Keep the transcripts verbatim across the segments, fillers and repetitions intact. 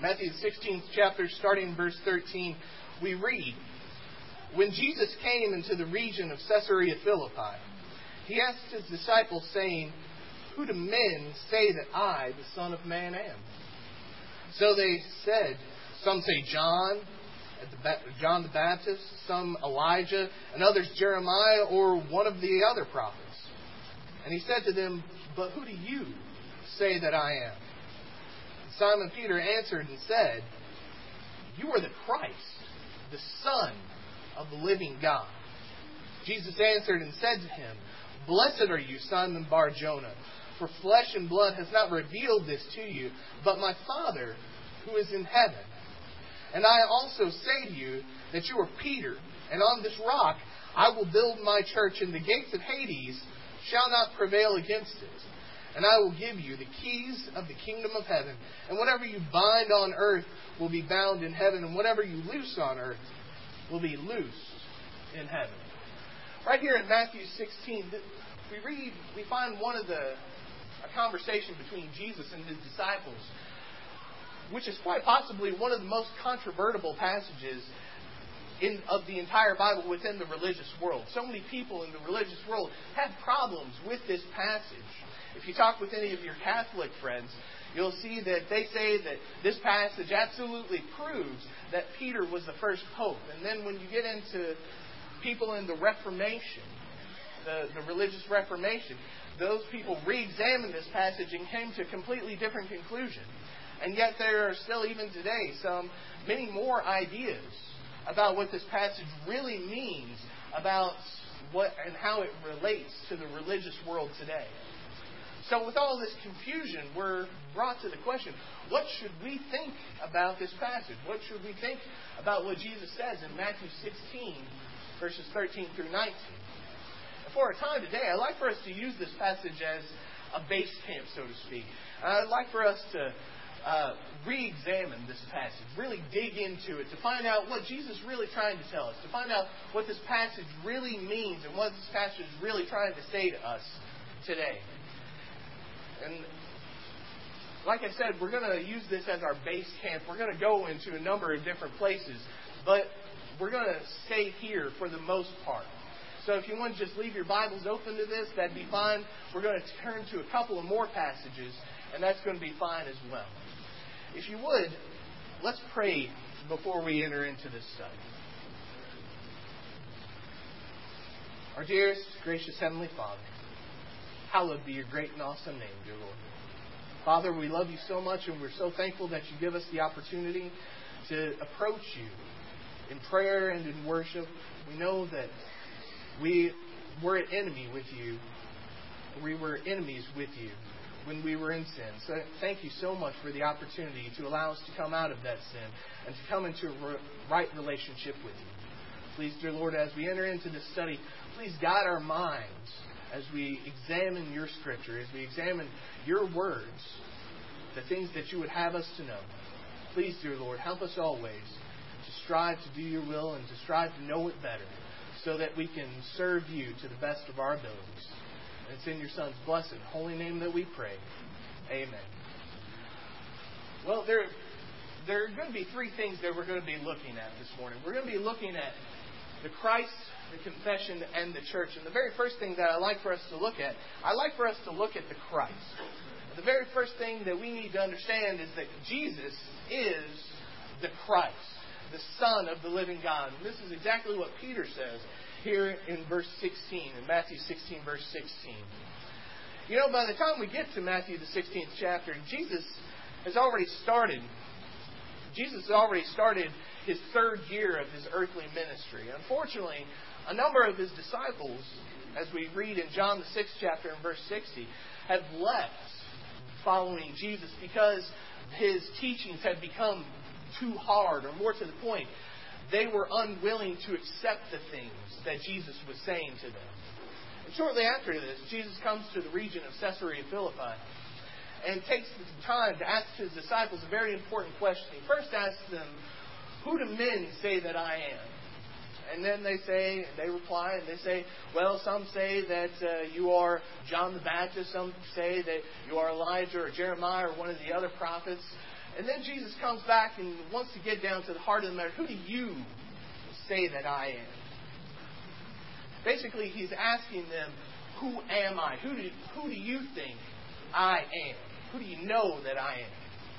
Matthew the sixteenth chapter, starting in verse thirteen, we read, "When Jesus came into the region of Caesarea Philippi, He asked His disciples, saying, 'Who do men say that I, the Son of Man, am?' So they said, 'Some say John, John the Baptist, some Elijah, and others Jeremiah, or one of the other prophets.' And He said to them, 'But who do you say that I am?' And Simon Peter answered and said, 'You are the Christ, the Son of the living God.' Jesus answered and said to him, 'Blessed are you, Simon Bar-Jonah, for flesh and blood has not revealed this to you, but my Father who is in heaven. And I also say to you that you are Peter, and on this rock I will build my church, and the gates of Hades shall not prevail against it. And I will give you the keys of the kingdom of heaven. And whatever you bind on earth will be bound in heaven, and whatever you loose on earth will be loosed in heaven." Right here in Matthew sixteen, we read, we find one of the, a conversation between Jesus and His disciples, which is quite possibly one of the most controversial passages in, of the entire Bible within the religious world. So many people in the religious world have problems with this passage. If you talk with any of your Catholic friends, you'll see that they say that this passage absolutely proves that Peter was the first pope. And then when you get into people in the Reformation, the, the religious Reformation, those people re-examined this passage and came to a completely different conclusion. And yet there are still, even today, some many more ideas about what this passage really means about what and how it relates to the religious world today. So with all this confusion, we're brought to the question, what should we think about this passage? What should we think about what Jesus says in Matthew sixteen, verses thirteen through nineteen? And for our time today, I'd like for us to use this passage as a base camp, so to speak. I'd like for us to uh, re-examine this passage, really dig into it, to find out what Jesus is really trying to tell us, to find out what this passage really means and what this passage is really trying to say to us today. And like I said, we're going to use this as our base camp. We're going to go into a number of different places, but we're going to stay here for the most part. So if you want to just leave your Bibles open to this, that'd be fine. We're going to turn to a couple of more passages, and that's going to be fine as well. If you would, let's pray before we enter into this study. Our dearest, gracious Heavenly Father, hallowed be your great and awesome name, dear Lord. Father, we love you so much, and we're so thankful that you give us the opportunity to approach you in prayer and in worship. We know that we were an enemy with you. We were enemies with you when we were in sin. So thank you so much for the opportunity to allow us to come out of that sin and to come into a right relationship with you. Please, dear Lord, as we enter into this study, please guide our minds as we examine your Scripture, as we examine your words, the things that you would have us to know. Please, dear Lord, help us always to strive to do your will and to strive to know it better so that we can serve you to the best of our abilities. And it's in your Son's blessed and holy name that we pray. Amen. Well, there, there are going to be three things that we're going to be looking at this morning. We're going to be looking at the Christ, the confession, and the church. And the very first thing that I'd like for us to look at, I'd like for us to look at the Christ. The very first thing that we need to understand is that Jesus is the Christ, the Son of the living God. And this is exactly what Peter says here in verse sixteen, in Matthew sixteen, verse sixteen. You know, by the time we get to Matthew the sixteenth chapter, Jesus has already started. Jesus has already started his third year of his earthly ministry. Unfortunately, a number of his disciples, as we read in John the sixth chapter and verse sixty, have left following Jesus because his teachings had become too hard, or more to the point, they were unwilling to accept the things that Jesus was saying to them. And shortly after this, Jesus comes to the region of Caesarea Philippi and takes the time to ask his disciples a very important question. He first asks them, "Who do men say that I am?" And then they say, they reply, and they say, well, some say that uh, you are John the Baptist. Some say that you are Elijah or Jeremiah or one of the other prophets. And then Jesus comes back and wants to get down to the heart of the matter. Who do you say that I am? Basically, he's asking them, who am I? Who do, who do you think I am? Who do you know that I am?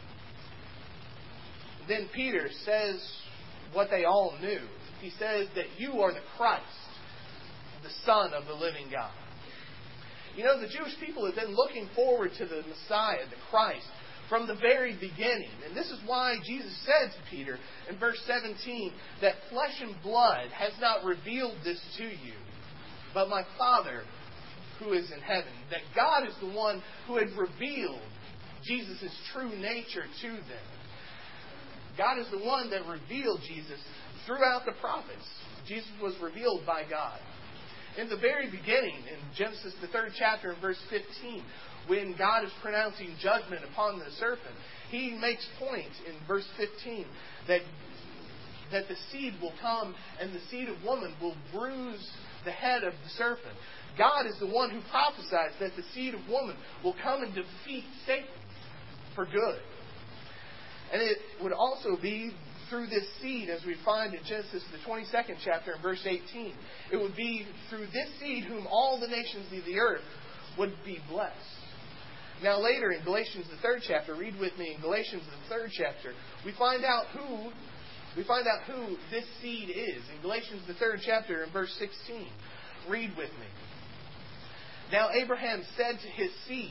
Then Peter says what they all knew. He says that you are the Christ, the Son of the living God. You know, the Jewish people have been looking forward to the Messiah, the Christ, from the very beginning. And this is why Jesus said to Peter in verse seventeen that flesh and blood has not revealed this to you, but my Father who is in heaven. That God is the one who had revealed Jesus' true nature to them. God is the one that revealed Jesus throughout the prophets. Jesus was revealed by God. In the very beginning, in Genesis, the third chapter, in verse fifteen, when God is pronouncing judgment upon the serpent, He makes point in verse fifteen that, that the seed will come and the seed of woman will bruise the head of the serpent. God is the one who prophesies that the seed of woman will come and defeat Satan for good. And it would also be through this seed, as we find in Genesis, the twenty-second chapter, in verse eighteen. It would be through this seed whom all the nations of the earth would be blessed. Now later in Galatians, the third chapter, read with me in Galatians, the third chapter, we find out who we find out who this seed is. In Galatians, the third chapter, in verse sixteen, read with me. Now Abraham said to his seed.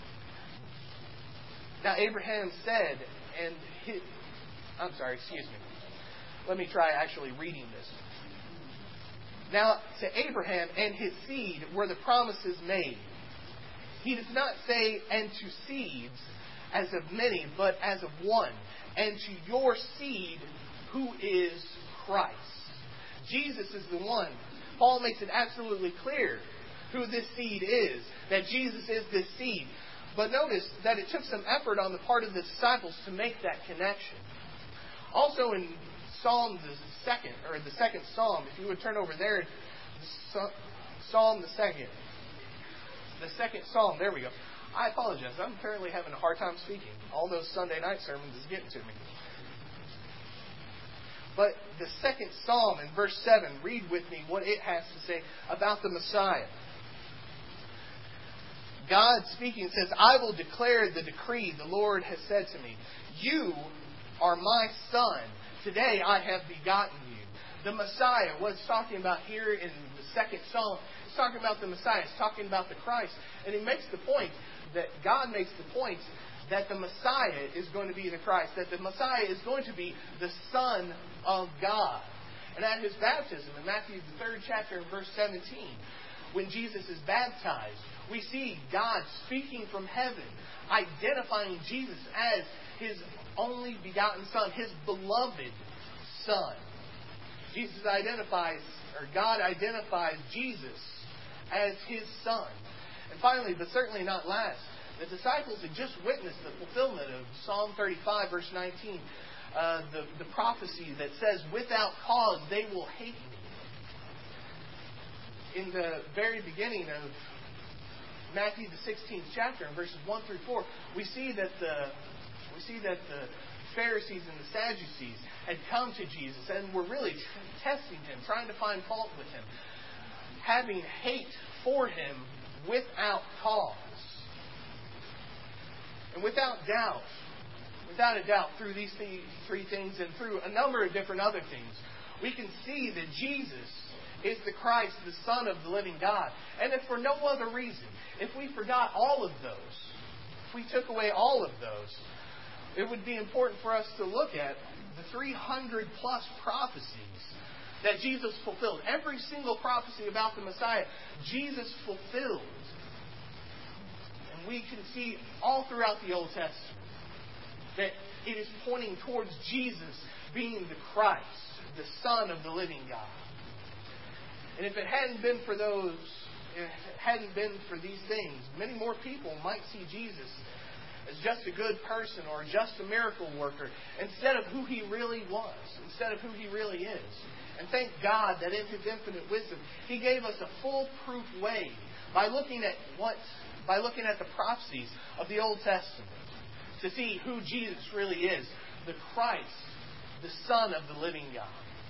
Now Abraham said, and his, I'm sorry, excuse me. Let me try actually reading this. Now to Abraham and his seed were the promises made. He does not say, and to seeds as of many, but as of one, and to your seed who is Christ. Jesus is the one. Paul makes it absolutely clear who this seed is, that Jesus is this seed. But notice that it took some effort on the part of the disciples to make that connection. Also in Psalm the second, or the second Psalm, if you would turn over there, Psalm the second. The second Psalm, there we go. I apologize, I'm apparently having a hard time speaking. All those Sunday night sermons is getting to me. But the second Psalm in verse seven, read with me what it has to say about the Messiah. God speaking says, I will declare the decree the Lord has said to me. You are my son. Today I have begotten you. The Messiah, what it's talking about here in the second Psalm, it's talking about the Messiah. It's talking about the Christ. And he makes the point, that God makes the point, that the Messiah is going to be the Christ. That the Messiah is going to be the Son of God. And at His baptism, in Matthew the third chapter, in verse seventeen, when Jesus is baptized, we see God speaking from heaven, identifying Jesus as His only begotten Son, His beloved Son. Jesus identifies, or God identifies Jesus as His Son. And finally, but certainly not last, the disciples had just witnessed the fulfillment of Psalm thirty-five, verse nineteen, uh, the, the prophecy that says, without cause they will hate me. In the very beginning of Matthew the sixteenth chapter, in verses one through four, we see that the we see that the Pharisees and the Sadducees had come to Jesus and were really testing Him, trying to find fault with Him, having hate for Him without cause. And without doubt, without a doubt, through these three things and through a number of different other things, we can see that Jesus is the Christ, the Son of the living God. And if for no other reason, if we forgot all of those, if we took away all of those, it would be important for us to look at the three hundred plus prophecies that Jesus fulfilled. Every single prophecy about the Messiah, Jesus fulfilled. And we can see all throughout the Old Testament that it is pointing towards Jesus being the Christ, the Son of the living God. And if it hadn't been for those, if it hadn't been for these things, many more people might see Jesus as just a good person or just a miracle worker instead of who He really was, instead of who He really is. And thank God that in His infinite wisdom, He gave us a foolproof way by looking at what, by looking at the prophecies of the Old Testament to see who Jesus really is, the Christ, the Son of the living God.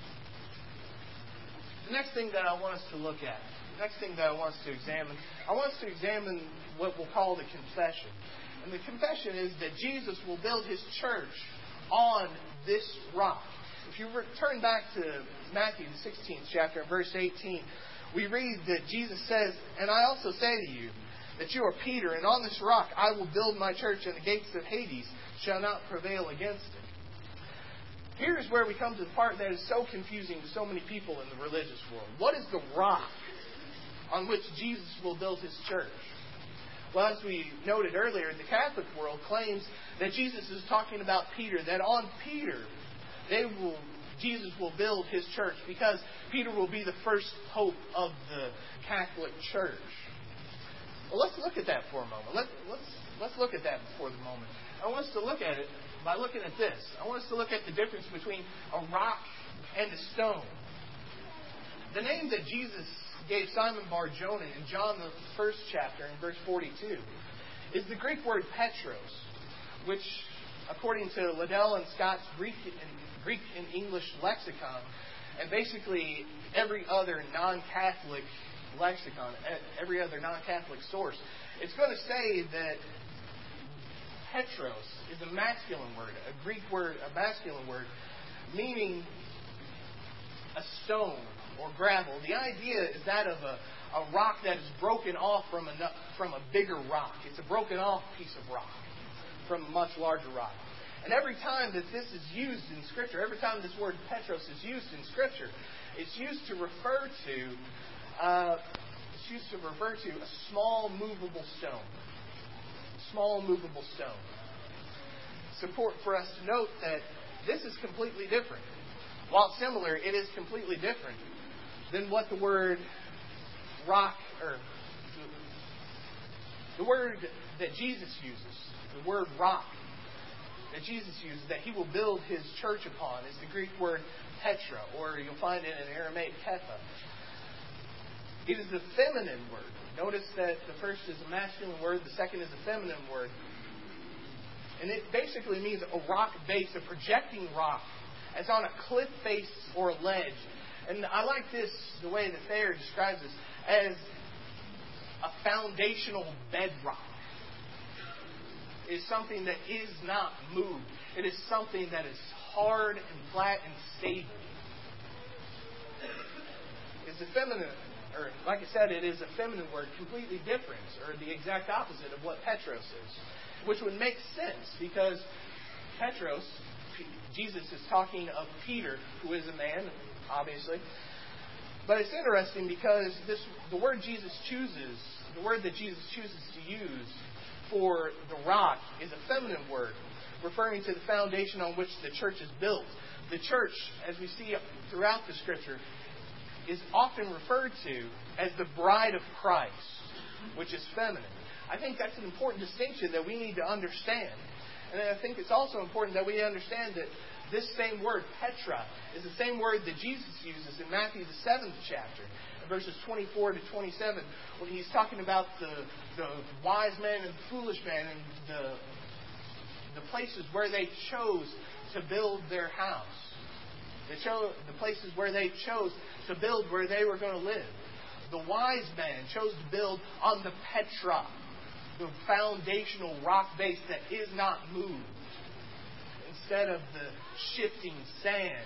The next thing that I want us to look at, the next thing that I want us to examine, I want us to examine what we'll call the confession. And the confession is that Jesus will build His church on this rock. If you turn back to Matthew, the sixteenth chapter, verse eighteen, we read that Jesus says, "And I also say to you, that you are Peter, and on this rock I will build my church, and the gates of Hades shall not prevail against it." Here's where we come to the part that is so confusing to so many people in the religious world. What is the rock on which Jesus will build His church? Well, as we noted earlier, the Catholic world claims that Jesus is talking about Peter, that on Peter they will Jesus will build His church because Peter will be the first pope of the Catholic Church. Well, let's look at that for a moment. Let, let's let's look at that for the moment. I want us to look at it by looking at this. I want us to look at the difference between a rock and a stone. The name that Jesus gave Simon Bar-Jonah in John the first chapter, in verse forty-two, is the Greek word Petros, which, according to Liddell and Scott's Greek and, Greek and English lexicon, and basically every other non-Catholic lexicon, every other non-Catholic source, it's going to say that Petros is a masculine word, a Greek word, a masculine word, meaning a stone or gravel. The idea is that of a, a rock that is broken off from a, from a bigger rock. It's a broken off piece of rock from a much larger rock. And every time that this is used in Scripture, every time this word Petros is used in Scripture, it's used to refer to uh, it's used to refer to a small movable stone. Small movable stone. It's important for us to note that this is completely different. While similar, it is completely different than what the word rock, or the word that Jesus uses, the word rock that Jesus uses, that He will build His church upon, is the Greek word Petra, or you'll find it in Aramaic Ketha. It is a feminine word. Notice that the first is a masculine word, the second is a feminine word. And it basically means a rock base, a projecting rock, as on a cliff face or a ledge. And I like this, the way that Thayer describes this, as a foundational bedrock. It is something that is not moved. It is something that is hard and flat and stable. It's a feminine, or like I said, it is a feminine word, completely different, or the exact opposite of what Petros is. Which would make sense, because Petros, Jesus is talking of Peter, who is a man, obviously. But it's interesting because this the word Jesus chooses, the word that Jesus chooses to use for the rock is a feminine word, referring to the foundation on which the church is built. The church, as we see throughout the Scripture, is often referred to as the bride of Christ, which is feminine. I think that's an important distinction that we need to understand. And I think it's also important that we understand that this same word, Petra, is the same word that Jesus uses in Matthew the seventh chapter, verses twenty-four to twenty-seven, when He's talking about the, the wise man and the foolish man and the, the places where they chose to build their house. They chose, the places where they chose to build where they were going to live. The wise man chose to build on the Petra, the foundational rock base that is not moved, instead of the shifting sand.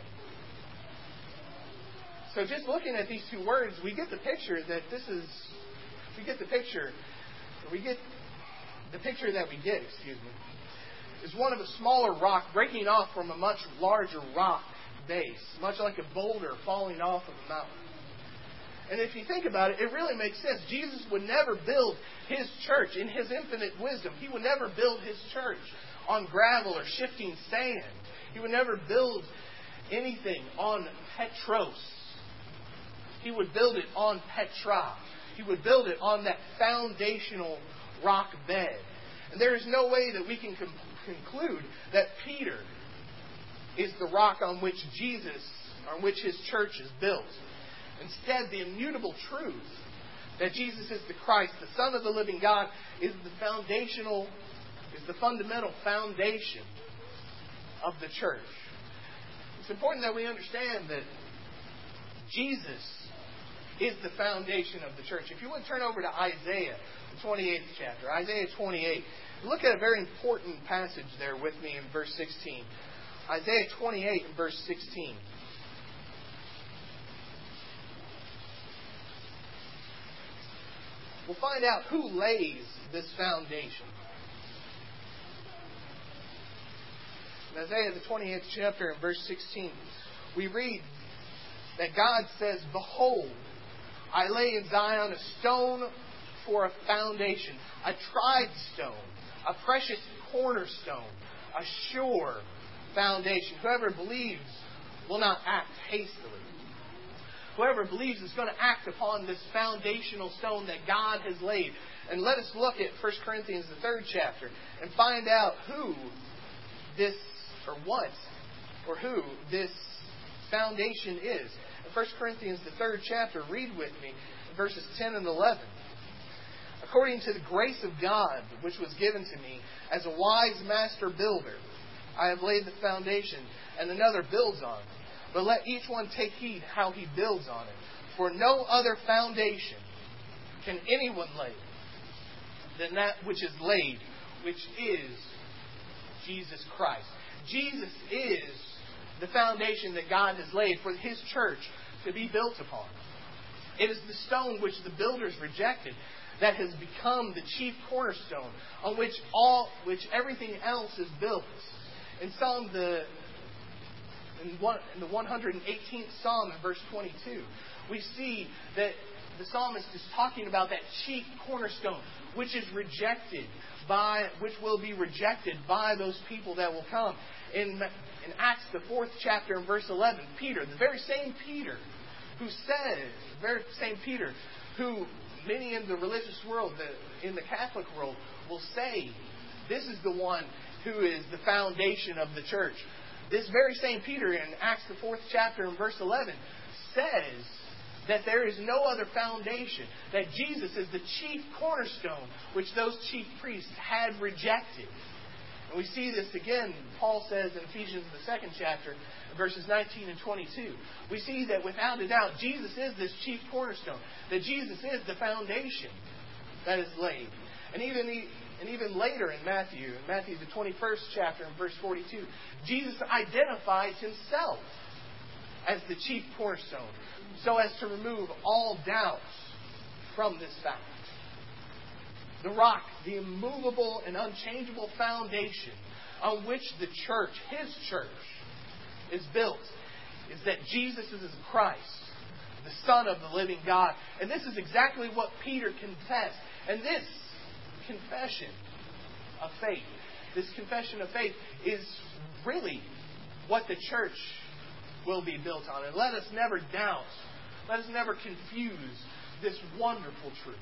So just looking at these two words, we get the picture that this is, we get the picture, we get the picture that we get, excuse me, is one of a smaller rock breaking off from a much larger rock base, much like a boulder falling off of a mountain. And if you think about it, it really makes sense. Jesus would never build His church in His infinite wisdom. He would never build His church on gravel or shifting sand. He would never build anything on Petros. He would build it on Petra. He would build it on that foundational rock bed. And there is no way that we can com- conclude that Peter is the rock on which Jesus, on which His church is built. Instead, the immutable truth that Jesus is the Christ, the Son of the living God, is the foundational, is the fundamental foundation of the church. It's important that we understand that Jesus is the foundation of the church. If you would turn over to Isaiah, the twenty-eighth chapter, Isaiah twenty-eight, look at a very important passage there with me in verse sixteen. Isaiah twenty-eight and verse sixteen. We'll find out who lays this foundation. In Isaiah, the twenty-eighth chapter, and verse sixteen, we read that God says, "Behold, I lay in Zion a stone for a foundation, a tried stone, a precious cornerstone, a sure foundation. Whoever believes will not act hastily." Whoever believes is going to act upon this foundational stone that God has laid. And let us look at First Corinthians, the third chapter, and find out who this, or what, or who this foundation is. In First Corinthians, the third chapter, read with me verses ten and eleven. "According to the grace of God, which was given to me, as a wise master builder, I have laid the foundation, and another builds on it. But let each one take heed how he builds on it. For no other foundation can anyone lay than that which is laid, which is Jesus Christ." Jesus is the foundation that God has laid for His church to be built upon. It is the stone which the builders rejected that has become the chief cornerstone on which all, which everything else is built. In Psalm the in, one, in the one hundred eighteenth Psalm, in verse twenty-two, we see that the psalmist is talking about that chief cornerstone, which is rejected by, which will be rejected by those people that will come. In, in Acts, the fourth chapter, in verse eleven, Peter, the very same Peter, who said, the very same Peter, who many in the religious world, the, in the Catholic world, will say, this is the one who is the foundation of the church. This very same Peter, in Acts, the fourth chapter, in verse eleven, says that there is no other foundation, that Jesus is the chief cornerstone, which those chief priests had rejected. And we see this again, Paul says in Ephesians, the second chapter, verses nineteen and twenty-two. We see that without a doubt, Jesus is this chief cornerstone, that Jesus is the foundation that is laid. And even and even later in Matthew, in Matthew, the twenty-first chapter, in verse forty-two, Jesus identifies Himself as the chief cornerstone, so as to remove all doubts from this fact. The rock, the immovable and unchangeable foundation on which the church, His church, is built, is that Jesus is Christ, the Son of the living God. And this is exactly what Peter confessed. And this confession of faith, this confession of faith is really what the church will be built on. And let us never doubt, let us never confuse this wonderful truth.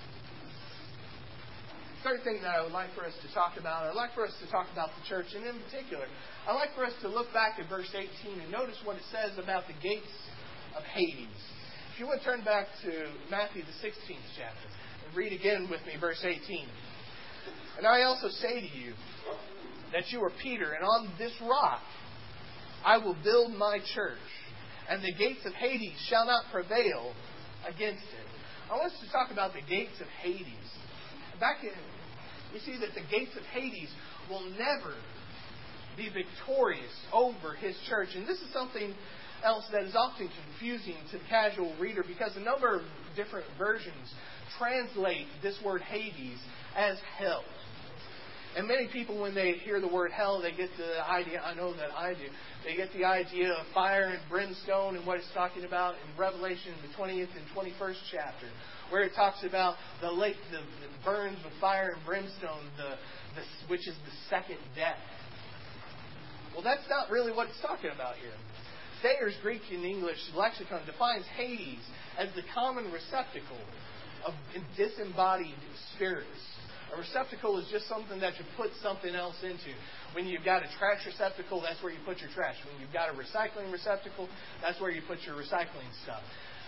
Third thing that I would like for us to talk about, I'd like for us to talk about the church, and in particular, I'd like for us to look back at verse eighteen and notice what it says about the gates of Hades. If you would turn back to Matthew, the sixteenth chapter, and read again with me verse eighteen. "And I also say to you that you are Peter, and on this rock I will build my church, and the gates of Hades shall not prevail against it." I want us to talk about the gates of Hades. Back in, we see that the gates of Hades will never be victorious over His church. And this is something else that is often confusing to the casual reader, because a number of different versions translate this word Hades as hell. And many people, when they hear the word hell, they get the idea, I know that I do, they get the idea of fire and brimstone and what it's talking about in Revelation, the twentieth and twenty-first chapter, where it talks about the lake that burns with fire and brimstone, the, the, which is the second death. Well, that's not really what it's talking about here. Thayer's Greek and English lexicon defines Hades as the common receptacle of disembodied spirits. A receptacle is just something that you put something else into. When you've got a trash receptacle, that's where you put your trash. When you've got a recycling receptacle, that's where you put your recycling stuff.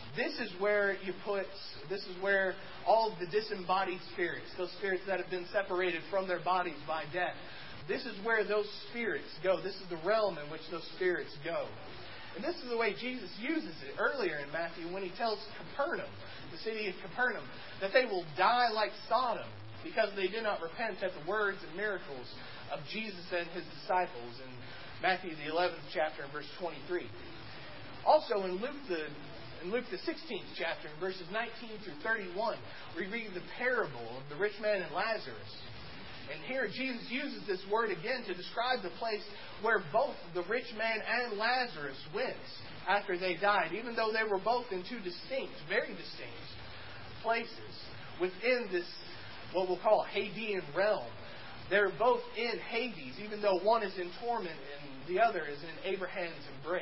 This is where you put, this is where all the disembodied spirits, those spirits that have been separated from their bodies by death, this is where those spirits go. This is the realm in which those spirits go. And this is the way Jesus uses it earlier in Matthew when he tells Capernaum, the city of Capernaum, that they will die like Sodom because they did not repent at the words and miracles of Jesus and his disciples in Matthew the eleventh chapter and verse twenty-three. Also in Luke the in Luke the sixteenth chapter, in verses nineteen through thirty-one, we read the parable of the rich man and Lazarus. And here Jesus uses this word again to describe the place where both the rich man and Lazarus went after they died, even though they were both in two distinct, very distinct places within this, what we'll call Hadean realm. They're both in Hades, even though one is in torment and the other is in Abraham's embrace.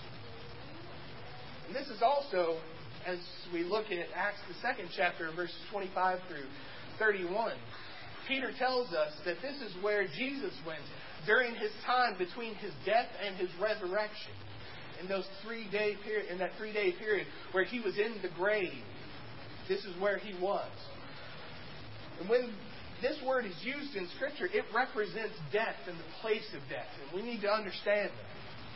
And this is also, as we look at Acts the second chapter, verses twenty-five through thirty-one, Peter tells us that this is where Jesus went during his time between his death and his resurrection. In those three day period, in that three day period where he was in the grave, this is where he was. And when this word is used in Scripture, it represents death and the place of death, and we need to understand that.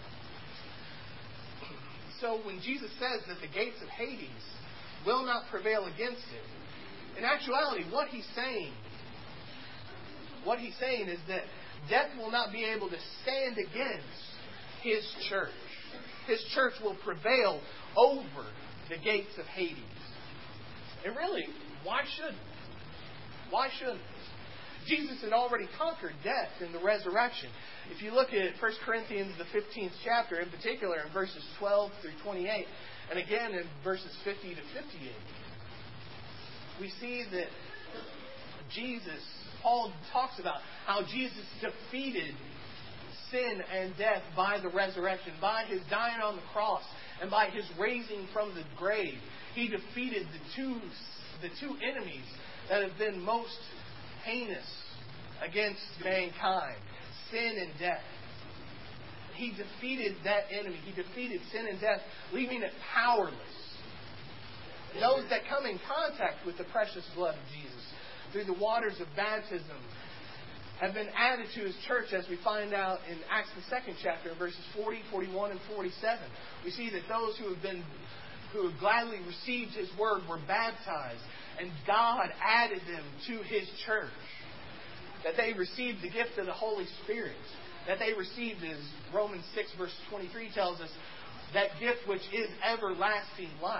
So when Jesus says that the gates of Hades will not prevail against it, in actuality, what he's saying, what he's saying is that death will not be able to stand against his church. His church will prevail over the gates of Hades. And really, why shouldn't? Why shouldn't? Jesus had already conquered death in the resurrection. If you look at First Corinthians, the fifteenth chapter, in particular, in verses twelve through twenty-eight, and again in verses fifty to fifty-eight, we see that Jesus, Paul talks about how Jesus defeated sin and death by the resurrection, by his dying on the cross, and by his raising from the grave. He defeated the two, the two enemies that have been most heinous against mankind, sin and death. He defeated that enemy. He defeated sin and death, leaving it powerless. Those that come in contact with the precious blood of Jesus through the waters of baptism have been added to his church, as we find out in Acts the second chapter, verses forty, forty-one, and forty-seven. We see that those who have been who have gladly received his word were baptized, and God added them to his church. That they received the gift of the Holy Spirit. That they received, as Romans six verse twenty-three tells us, that gift which is everlasting life.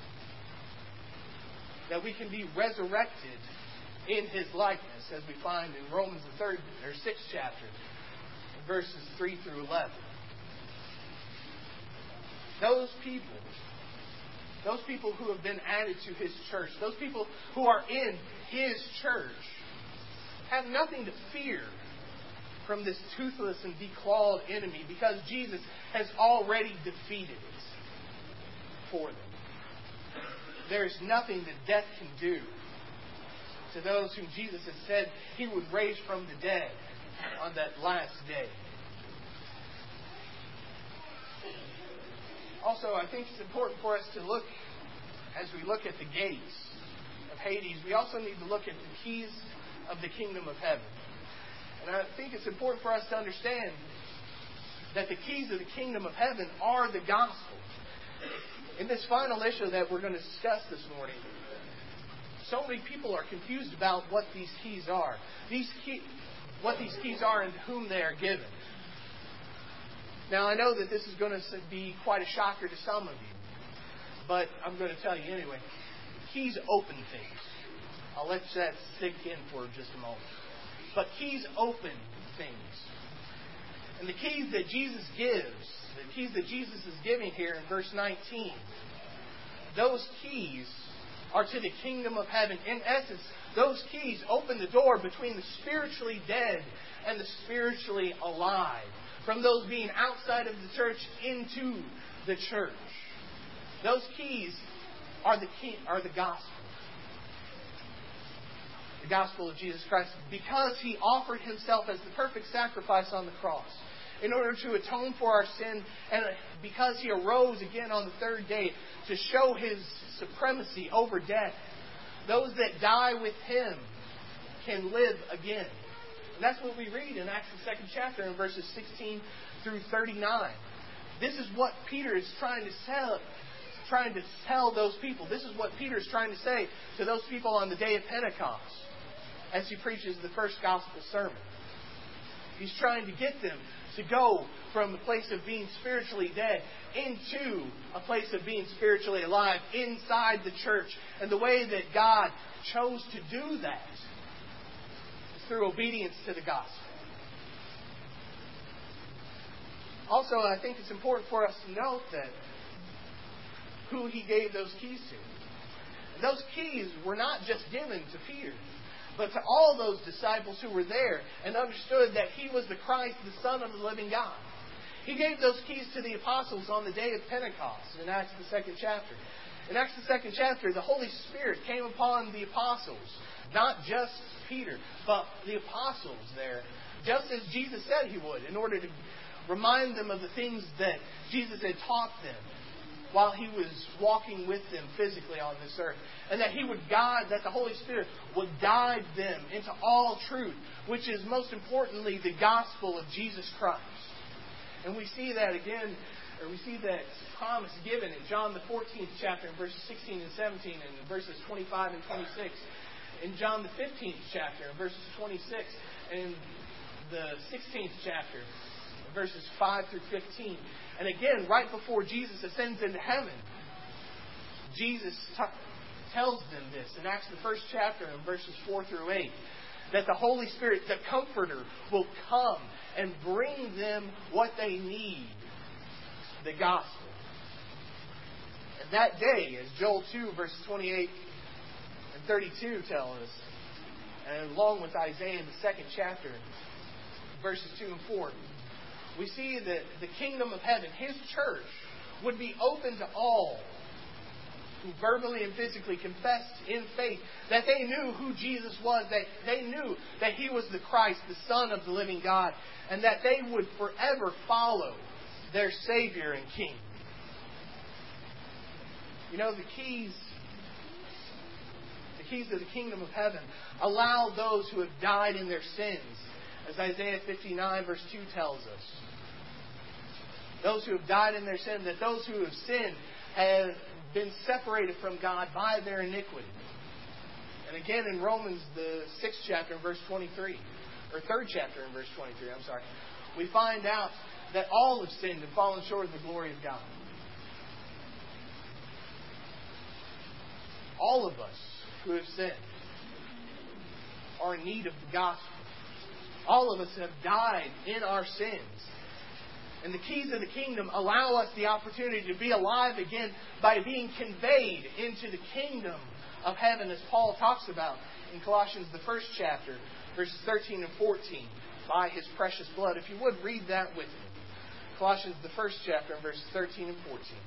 That we can be resurrected in his likeness, as we find in Romans the third or sixth chapter, verses three through eleven. Those people, those people who have been added to his church, those people who are in his church, have nothing to fear from this toothless and declawed enemy, because Jesus has already defeated it for them. There is nothing that death can do to those whom Jesus has said he would raise from the dead on that last day. Also, I think it's important for us to look, as we look at the gates of Hades, we also need to look at the keys of the kingdom of heaven. And I think it's important for us to understand that the keys of the kingdom of heaven are the gospel. In this final issue that we're going to discuss this morning, so many people are confused about what these keys are. These key, what these keys are and to whom they are given. Now, I know that this is going to be quite a shocker to some of you, but I'm going to tell you anyway. Keys open things. I'll let that sink in for just a moment. But keys open things. And the keys that Jesus gives, the keys that Jesus is giving here in verse nineteen, those keys are to the kingdom of heaven. In essence, those keys open the door between the spiritually dead and the spiritually alive. From those being outside of the church into the church. Those keys are the key, are the gospel. The gospel of Jesus Christ. Because he offered himself as the perfect sacrifice on the cross. in order to atone for our sin, and because He arose again on the third day to show His supremacy over death. Those that die with Him can live again. And that's what we read in Acts the second chapter in verses sixteen through thirty-nine. This is what Peter is trying to tell, trying to tell those people. This is what Peter is trying to say to those people on the day of Pentecost as he preaches the first gospel sermon. He's trying to get them to go from the place of being spiritually dead into a place of being spiritually alive inside the church. And the way that God chose to do that is through obedience to the gospel. Also, I think it's important for us to note that who He gave those keys to. And those keys were not just given to Peter, but to all those disciples who were there and understood that He was the Christ, the Son of the living God. He gave those keys to the apostles on the day of Pentecost in Acts the second chapter. In Acts the second chapter, the Holy Spirit came upon the apostles. Not just Peter, but the apostles there. Just as Jesus said He would, in order to remind them of the things that Jesus had taught them while He was walking with them physically on this earth. And that He would guide, that the Holy Spirit would guide them into all truth, which is most importantly the gospel of Jesus Christ. And we see that again, or we see that promise given in John the fourteenth chapter in verses sixteen and seventeen and in verses twenty-five and twenty-six. In John the fifteenth chapter in verses twenty-six and the sixteenth chapter verses five through fifteen. And again, right before Jesus ascends into heaven, Jesus t- tells them this in Acts the first chapter in verses four through eight, that the Holy Spirit, the Comforter, will come and bring them what they need, the gospel. And that day, as Joel two, verses twenty-eight and thirty-two tell us, and along with Isaiah in the second chapter, verses two and four, we see that the kingdom of heaven, His church, would be open to all who verbally and physically confessed in faith that they knew who Jesus was, that they knew that He was the Christ, the Son of the living God, and that they would forever follow their Savior and King. You know, the keys, the keys of the kingdom of heaven allow those who have died in their sins, as Isaiah fifty-nine verse two tells us. Those who have died in their sin, that those who have sinned have been separated from God by their iniquity. And again in Romans, the sixth chapter, in verse twenty-three, or third chapter in verse twenty-three, I'm sorry, we find out that all have sinned and fallen short of the glory of God. All of us who have sinned are in need of the gospel. All of us have died in our sins. And the keys of the kingdom allow us the opportunity to be alive again by being conveyed into the kingdom of heaven, as Paul talks about in Colossians, the first chapter, verses thirteen and fourteen, by His precious blood. If you would, read that with me. Colossians, the first chapter, verses thirteen and fourteen.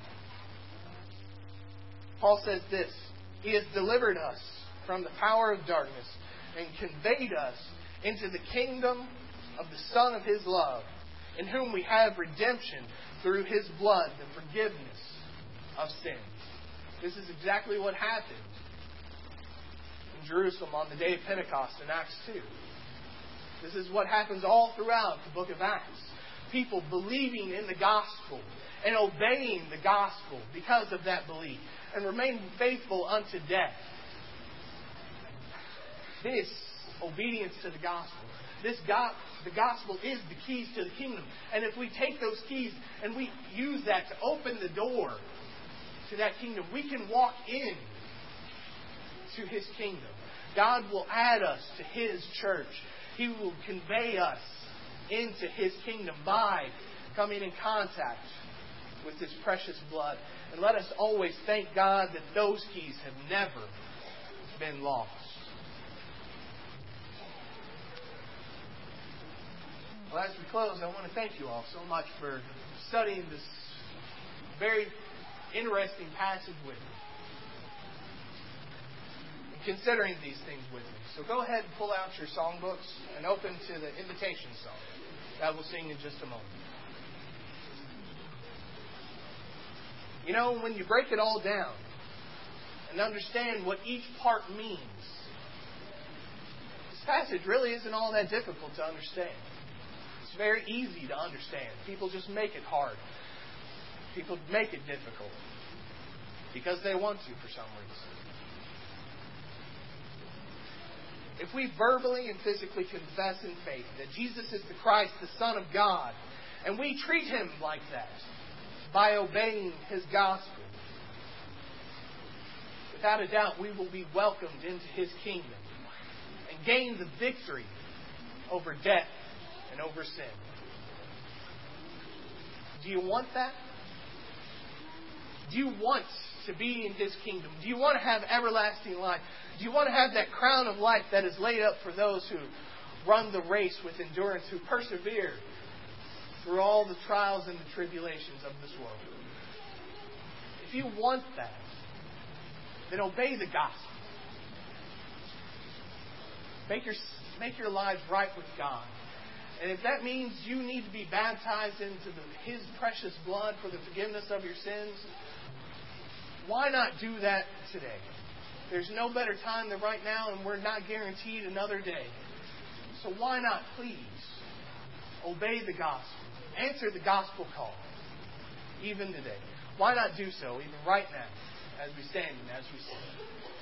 Paul says this: He has delivered us from the power of darkness and conveyed us into the kingdom of the Son of His love, in whom we have redemption through His blood, the forgiveness of sins. This is exactly what happened in Jerusalem on the day of Pentecost in Acts two. This is what happens all throughout the book of Acts. People believing in the gospel and obeying the gospel because of that belief and remaining faithful unto death. This obedience to the gospel. This God, the gospel is the keys to the kingdom. And if we take those keys and we use that to open the door to that kingdom, we can walk in to His kingdom. God will add us to His church. He will convey us into His kingdom by coming in contact with His precious blood. And let us always thank God that those keys have never been lost. Well, as we close, I want to thank you all so much for studying this very interesting passage with me and considering these things with me. So go ahead and pull out your songbooks and open to the invitation song. that we'll sing in just a moment. You know, when you break it all down and understand what each part means, this passage really isn't all that difficult to understand. It's very easy to understand. People just make it hard. People make it difficult because they want to for some reason. If we verbally and physically confess in faith that Jesus is the Christ, the Son of God, and we treat Him like that by obeying His gospel, without a doubt we will be welcomed into His kingdom and gain the victory over death and over sin. Do you want that? Do you want to be in His kingdom? Do you want to have everlasting life? Do you want to have that crown of life that is laid up for those who run the race with endurance, who persevere through all the trials and the tribulations of this world? If you want that, then obey the gospel. Make your, make your lives right with God. And if that means you need to be baptized into the, His precious blood for the forgiveness of your sins, why not do that today? There's no better time than right now, and we're not guaranteed another day. So why not, please, obey the gospel? Answer the gospel call, even today. Why not do so, even right now, as we stand and as we sing?